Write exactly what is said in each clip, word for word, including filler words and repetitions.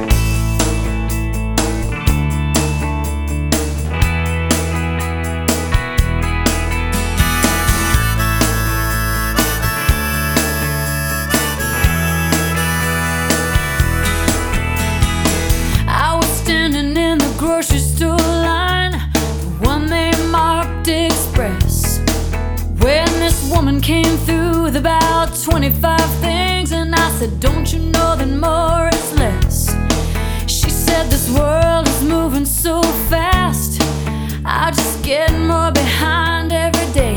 Grocery store line, the one they marked Express, when this woman came through with about twenty-five things, and I said, don't you know that more is less? She said, this world is moving so fast, I just get more behind every day.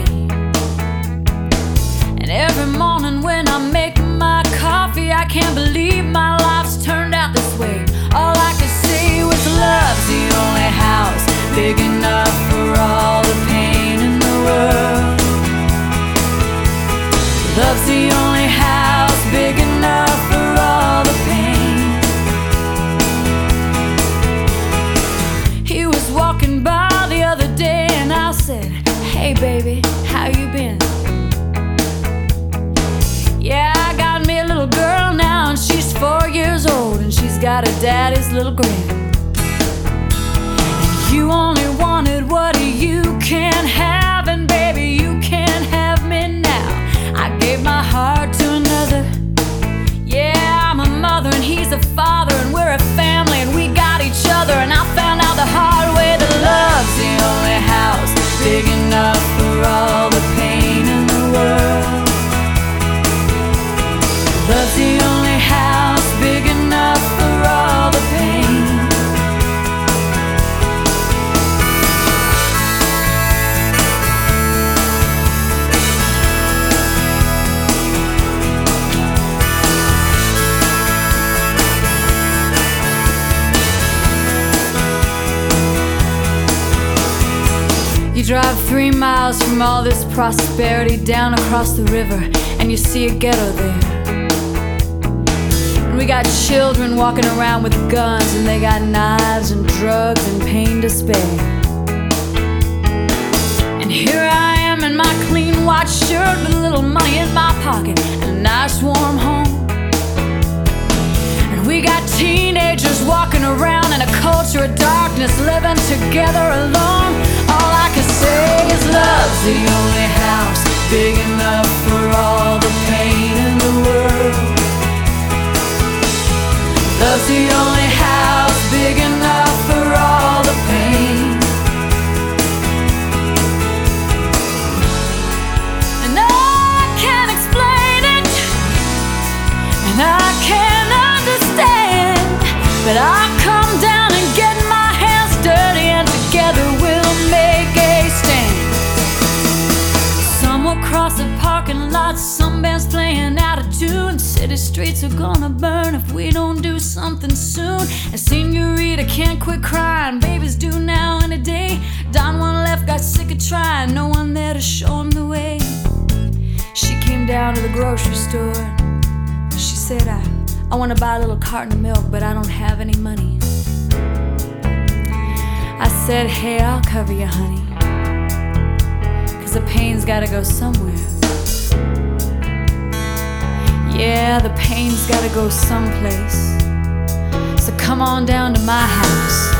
And every morning when I make my coffee, I can't believe my life's turned out this way. All I could say was love's the only house big enough for all the pain in the world. Love's the only house big enough for all the pain. He was walking by the other day and I said, hey baby, how you been? Yeah, I got me a little girl now and she's four years old and she's got a daddy's little grin. And you only wanted what you can't have, and baby, you can't have me now. I gave my heart to another. Yeah, I'm a mother and he's a father, and we're a family and we got each other. And I found out the hard way that love's the only house big enough for all the pain in the world. Love's the only house big enough for all the pain. You drive three miles from all this prosperity down across the river, and you see a ghetto there. We got children walking around with guns, and they got knives and drugs and pain to spare. And here I am in my clean white shirt with a little money in my pocket and a nice warm home. And we got teenagers walking around in a culture of darkness, living together alone. All I can say is love's the only house big enough for all the pain in the world. Love's the only house big enough for all the pain. And I can't explain it, and I can't understand, but I'll come down and get my hands dirty, and together we'll make a stand. Some will cross the parking lot, some bands playing out of tune. City streets are gonna burn if we don't do something soon. And Senorita can't quit crying, baby's due now in a day. Don Juan left, got sick of trying, no one there to show him the way. She came down to the grocery store. She said, I, I wanna buy a little carton of milk, but I don't have any money. I said, hey, I'll cover you, honey, 'cause the pain's gotta go somewhere. Yeah, the pain's gotta go someplace. So come on down to my house.